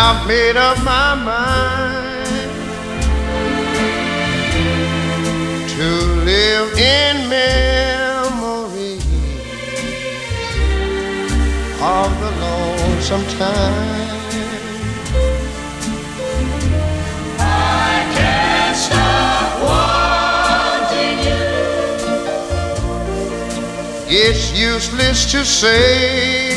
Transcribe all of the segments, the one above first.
I've made up my mind to live in memories of the lonesome time. I can't stop wanting you. It's useless to say,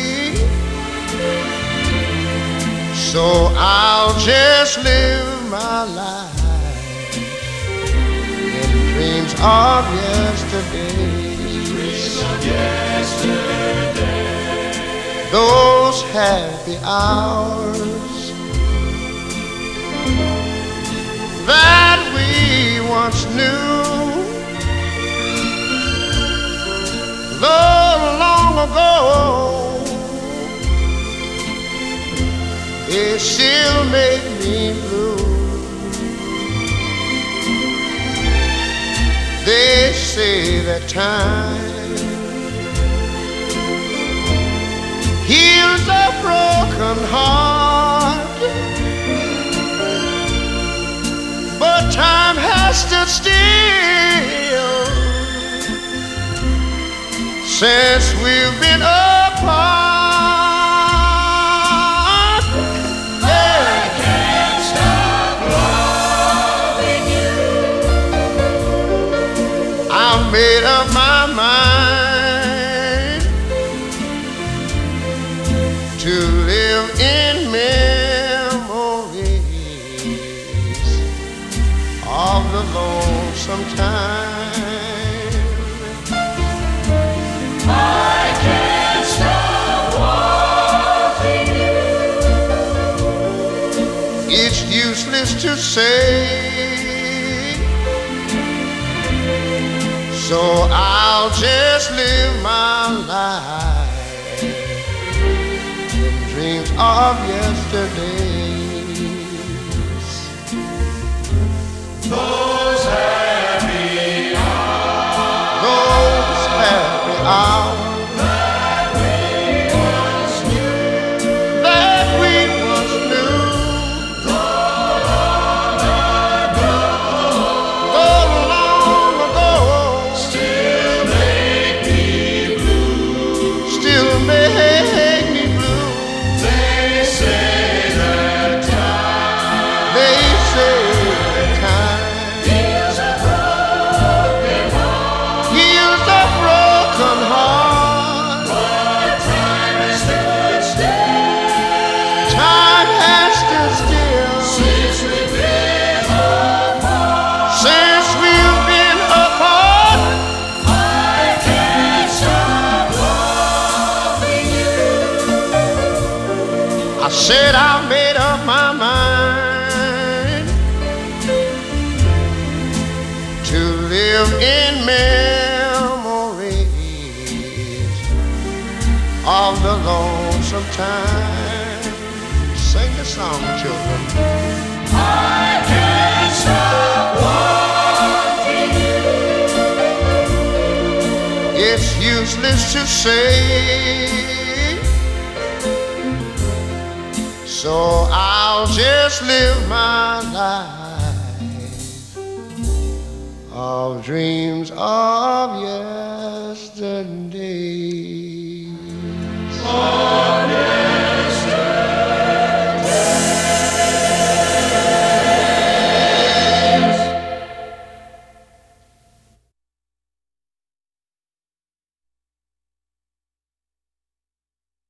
so I'll just live my life in dreams of yesterday. Dreams of yesterday. Those happy hours that we once knew, though long ago, they still make me blue. They say that time heals a broken heart, but time has stood still since we've been apart. Made up my mind to live in memories of the lonesome time. I can't stop wanting you. It's useless to say, so I'll just live my life in dreams of yesterdays. Those happy hours. Those happy hours That we once knew. that we once knew. Though long ago. Oh, long ago. Still make me blue. Still make me blue. They say that time They say that time heals a broken heart. heals a broken heart. But time has stood still Time has stood still since we've been apart. since we've been apart. I can't stop loving you. I said I made up my mind to live in memories of the lonesome time. Sing the song, children. I can't stop wanting you. It's useless to say, so I'll just live my life of dreams of yesterday.